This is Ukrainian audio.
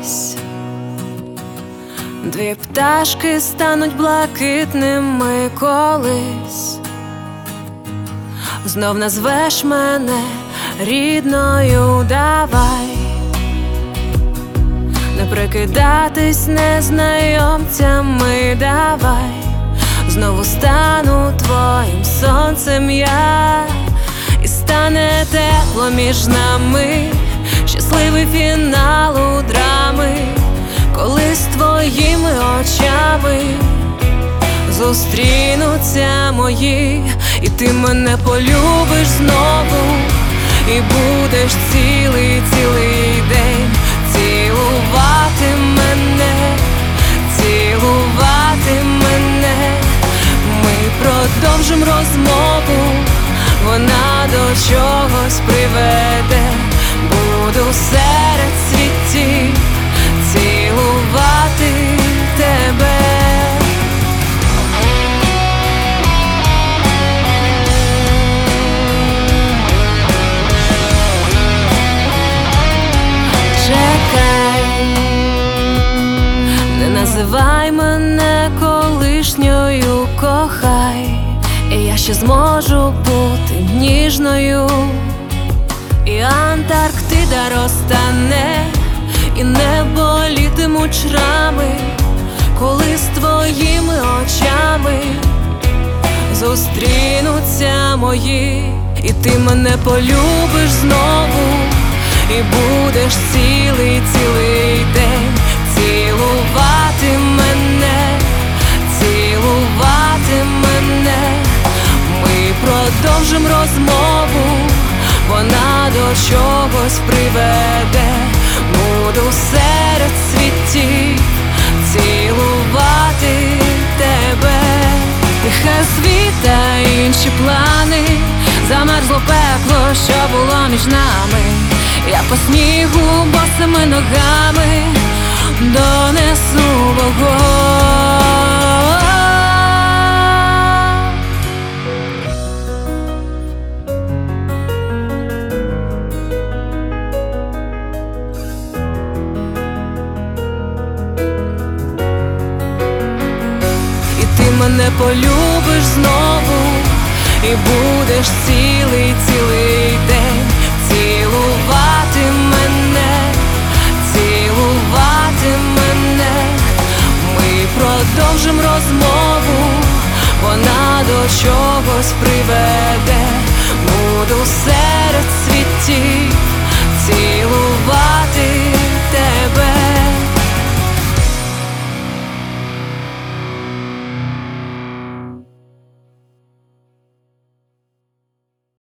колись. Дві пташки стануть блакитними колись. Знов назвеш мене рідною, давай не прикидатись незнайомцями, давай. Знову стану твоїм сонцем я, і стане тепло між нами, щасливий фінал у драми, коли з твоїми очами зустрінуться мої, і ти мене полюбиш знову, і будеш цілий день цілувати мене, цілувати мене. Ми продовжим розмову, вона до чогось приведе. Буду серед світів цілувати тебе. Не називай мене колишньою, кохай, і я ще зможу бути ніжною. І Антарктида розтане, і небо літимуть шрами, коли з твоїми очами зустрінуться мої, і ти мене полюбиш знову, і будеш цілий день цілувати мене, цілувати мене. Ми продовжим розмову, вона до чогось приведе. Буду серед світів цілувати тебе. Нехай світ та інші плани, замерзло пекло, що було між нами. Я по снігу босими ногами донесу вогонь. І ти мене полюбиш знову, і будеш цілий день цілувати мене, цілувати мене. Ми продовжим розмову, вона до чогось приведе. Буду серед світів